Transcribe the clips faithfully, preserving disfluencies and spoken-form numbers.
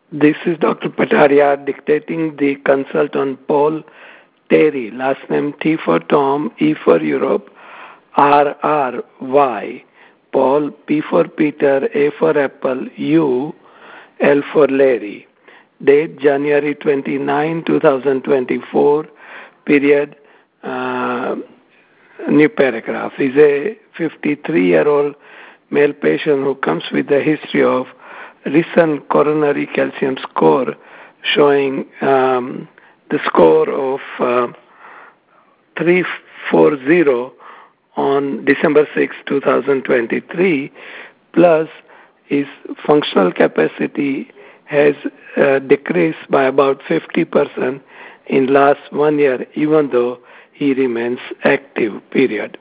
This is Doctor Pataria dictating the consult on Paul Terry, last name T for Tom, E for Europe, R R Y. Paul, P for Peter, A for Apple, U, L for Larry. Date January twenty-ninth, twenty twenty-four, period, uh, new paragraph. He's a fifty-three-year-old male patient who comes with a history of recent coronary calcium score showing um, the score of uh, three forty on December sixth, twenty twenty-three, plus his functional capacity has uh, decreased by about fifty percent in last one year, even though he remains active, period.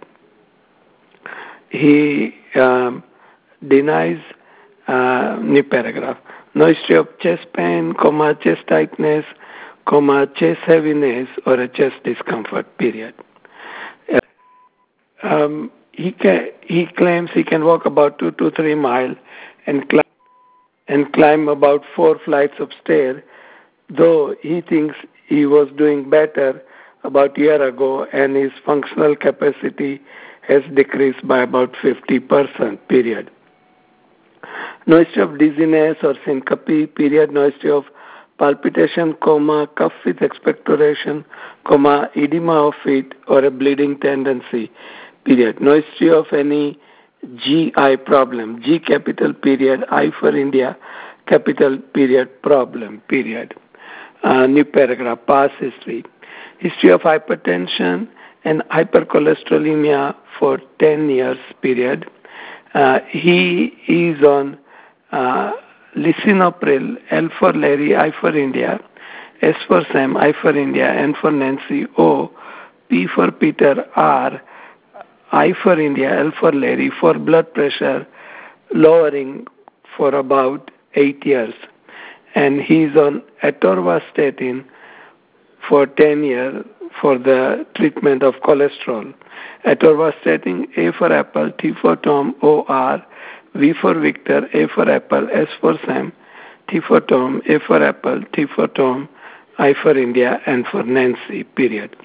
He um, denies, uh, new paragraph, no history of chest pain, comma, chest tightness, comma, chest heaviness, or a chest discomfort, period. Um, he, can, he claims he can walk about two to three miles and climb, and climb about four flights of stairs, though he thinks he was doing better about a year ago and his functional capacity has decreased by about fifty percent, period. No history of dizziness or syncope, period. No history of palpitation, comma, cough with expectoration, comma, edema of feet or a bleeding tendency, period. No history of any G I problem, G capital period, I for India, capital period problem, period. Uh, new paragraph, past history. History of hypertension and hypercholesterolemia for ten years, period. Uh, he is on uh, lisinopril, L for Larry, I for India, S for Sam, I for India, N for Nancy, O, P for Peter, R, I for India, L for Larry, for blood pressure lowering for about eight years. And he's on atorvastatin for ten years for the treatment of cholesterol. Atorvastatin, A for Apple, T for Tom, O R, V for Victor, A for Apple, S for Sam, T for Tom, A for Apple, T for Tom, I for India, and for Nancy, period.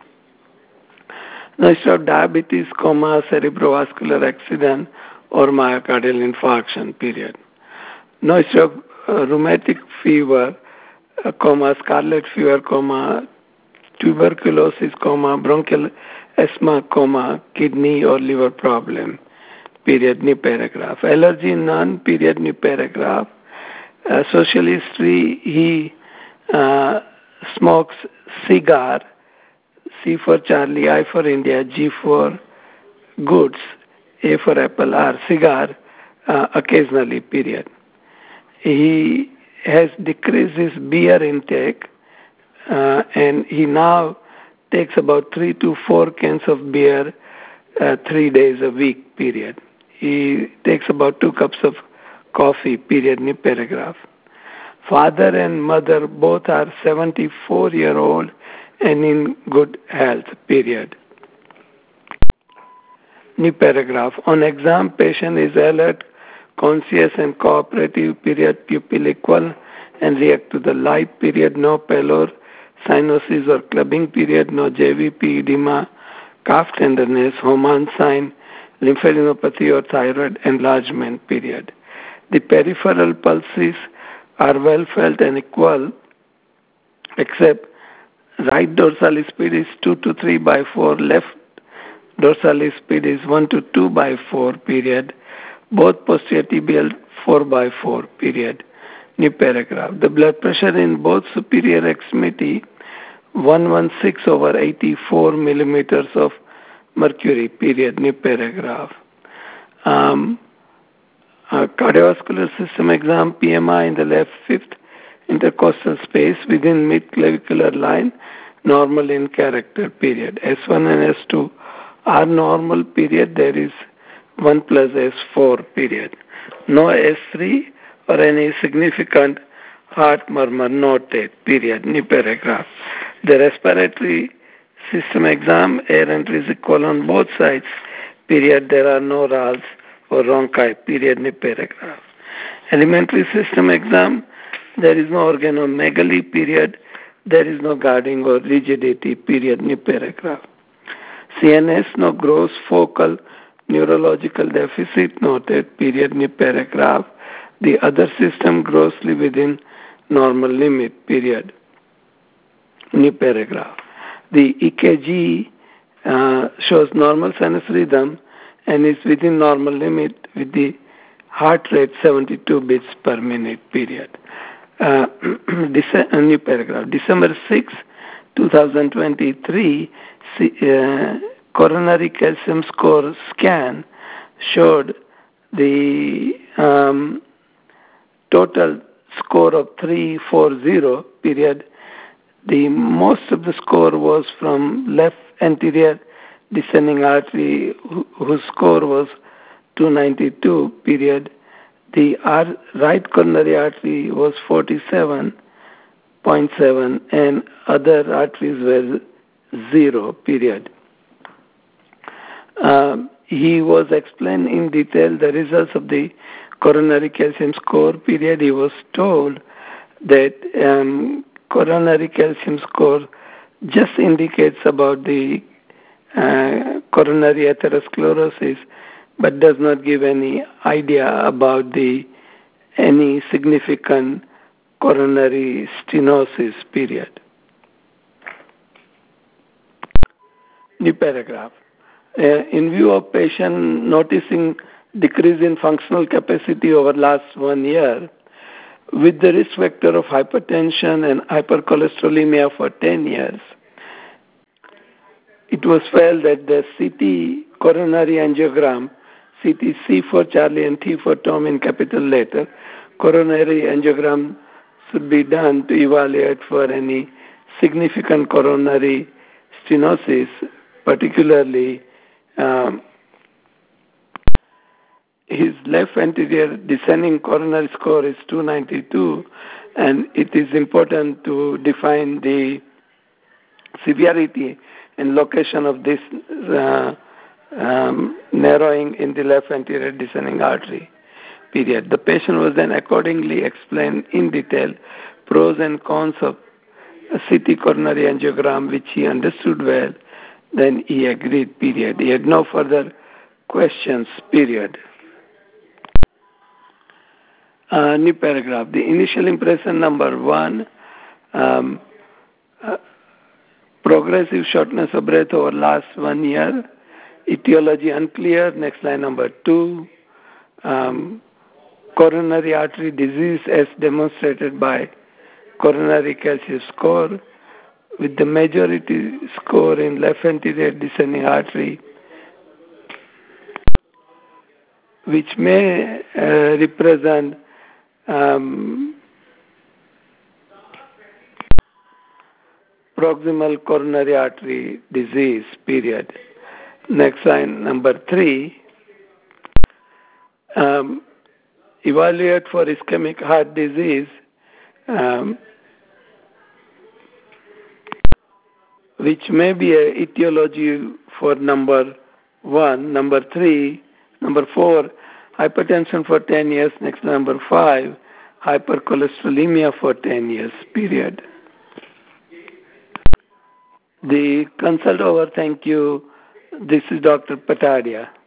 No history of diabetes, comma, cerebrovascular accident, or myocardial infarction, period. No history of uh, rheumatic fever, uh, comma, scarlet fever, comma, tuberculosis, comma, bronchial asthma, comma, kidney or liver problem, period, new paragraph. Allergy, none, period, new paragraph. Uh, social history, he uh, smokes cigar, C for Charlie, I for India, G for goods, A for Apple, R, cigar, uh, occasionally, period. He has decreased his beer intake, uh, and he now takes about three to four cans of beer uh, three days a week, period. He takes about two cups of coffee, period, new paragraph. Father and mother both are seventy-four-year-old and in good health, period. New paragraph. On exam, patient is alert, conscious and cooperative, period, pupil equal, and react to the light, period, no pallor, cyanosis or clubbing, period, no J V P, edema, calf tenderness, Homan sign, lymphadenopathy or thyroid enlargement, period. The peripheral pulses are well felt and equal, except right dorsal speed is two to three by four, left dorsal speed is one to two by four, period. Both posterior tibial four by four, period. New paragraph. The blood pressure in both superior extremity one sixteen over eighty-four millimeters of mercury, period. New paragraph. Um, uh, cardiovascular system exam, P M I in the left fifth intercostal space within mid-clavicular line, normal in character, period. S one and S two are normal, period. There is one plus S four, period. No S three or any significant heart murmur noted, period. New paragraph. The respiratory system exam, air entry is equal on both sides, period. There are no rals or rhonchi, period. New paragraph. Alimentary system exam, There is no organomegaly, period. There is no guarding or rigidity, period. New paragraph. C N S, no gross focal neurological deficit noted, period. New paragraph. The other system grossly within normal limit, period. New paragraph. The E K G uh, shows normal sinus rhythm and is within normal limit with the heart rate seventy-two beats per minute, period. Uh, new paragraph. December sixth, twenty twenty-three, uh, coronary calcium score scan showed the um, total score of three forty, period. The most of the score was from left anterior descending artery, whose score was two ninety-two, period. The right coronary artery was forty-seven point seven, and other arteries were zero, period. Um, he was explained in detail the results of the coronary calcium score, period. He was told that um, coronary calcium score just indicates about the uh, coronary atherosclerosis, but does not give any idea about the any significant coronary stenosis, period. New paragraph. Uh, in view of patient noticing decrease in functional capacity over last one year, with the risk factor of hypertension and hypercholesterolemia for ten years, it was felt that the C T coronary angiogram, C T C for Charlie and T for Tom in capital letter, coronary angiogram should be done to evaluate for any significant coronary stenosis, particularly um, his left anterior descending coronary score is two ninety-two, and it is important to define the severity and location of this uh, um, narrowing in the left anterior descending artery, period. The patient was then accordingly explained in detail pros and cons of a C T coronary angiogram, which he understood well. Then he agreed, period. He had no further questions, period. Uh, new paragraph. The initial impression number one, um, uh, progressive shortness of breath over last one year, etiology unclear. Next line number two, um, coronary artery disease as demonstrated by coronary calcium score, with the majority score in left anterior descending artery, which may uh, represent um, proximal coronary artery disease, period. Next line, number three, um, evaluate for ischemic heart disease, um, which may be a etiology for number one. Number three, number four, hypertension for ten years. Next, number five, hypercholesterolemia for ten years, period. The consult over. Thank you. This is Doctor Patadia.